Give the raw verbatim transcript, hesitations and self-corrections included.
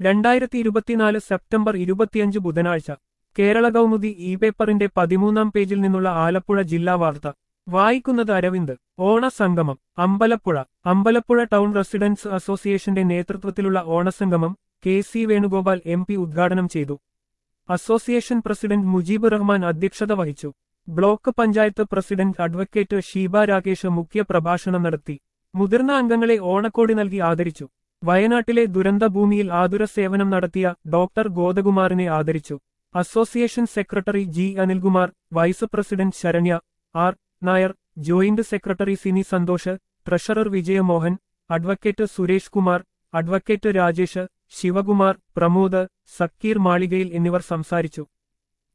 രണ്ടായിരത്തി ഇരുപത്തിനാല് സെപ്റ്റംബർ ഇരുപത്തിയഞ്ച് ബുധനാഴ്ച കേരള കൗമുദി ഇ പേപ്പറിന്റെ പതിമൂന്നാം പേജിൽ നിന്നുള്ള ആലപ്പുഴ ജില്ലാ വാർത്ത വായിക്കുന്നത് അരവിന്ദ്. ഓണസംഗമം അമ്പലപ്പുഴ. അമ്പലപ്പുഴ ടൗൺ റെസിഡൻസ് അസോസിയേഷന്റെ നേതൃത്വത്തിലുള്ള ഓണസംഗമം K C Venugopal M P ഉദ്ഘാടനം ചെയ്തു. അസോസിയേഷൻ പ്രസിഡന്റ് മുജീബ് റഹ്മാൻ അധ്യക്ഷത വഹിച്ചു. Block panchayat president advocate Sheeba Rakesh മുഖ്യ പ്രഭാഷണം നടത്തി. മുതിർന്ന അംഗങ്ങളെ ഓണക്കോടി നൽകി ആദരിച്ചു. വയനാട്ടിലെ ദുരന്തഭൂമിയിൽ ആതുര സേവനം നടത്തിയ ഡോക്ടർ ഗോദകുമാറിനെ ആദരിച്ചു. Association secretary G Anilkumar, vice president Saranya R Nair, joint secretary Sini Santhosh, treasurer Vijayamohan, advocate Suresh Kumar, advocate Rajesh, Sivakumar, Pramod, Sakkeer Malikayil എന്നിവർ സംസാരിച്ചു.